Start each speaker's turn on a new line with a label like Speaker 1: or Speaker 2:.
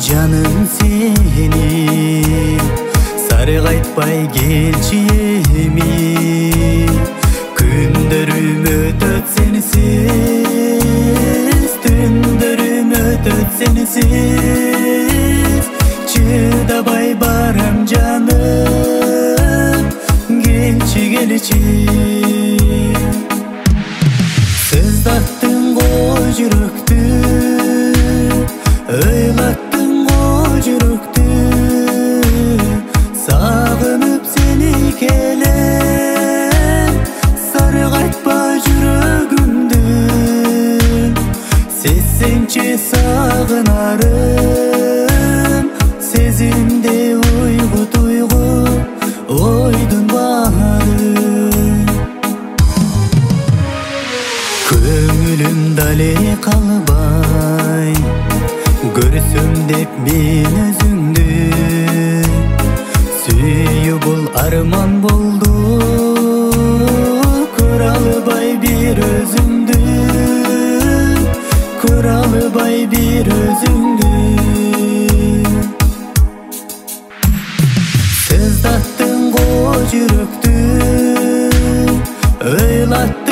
Speaker 1: жаным сени, саргайтпай келчи эми. Күндөрүм өтөт сенсиз, түндөрүм өтөт сенсиз. Чыдабай барам жаным, келчи келчи. Сыздаттың ғой жүрөктү, ыйлаттың ғой жүрөктү. Сагынып сени келем, саргайтпа жүрөгүмдү. Сезсеңчи сагынарым, сезимде уйгу туйгу, ойдун баары. Көңүлүм дале калбай, көрсөм деп мен өзүңдү. Сүйүү бул арман болду, көрө албай бир өзүңдү, көрө албай бир өзүңдү. Сыздаттың го жүрөктү, ыйлаттың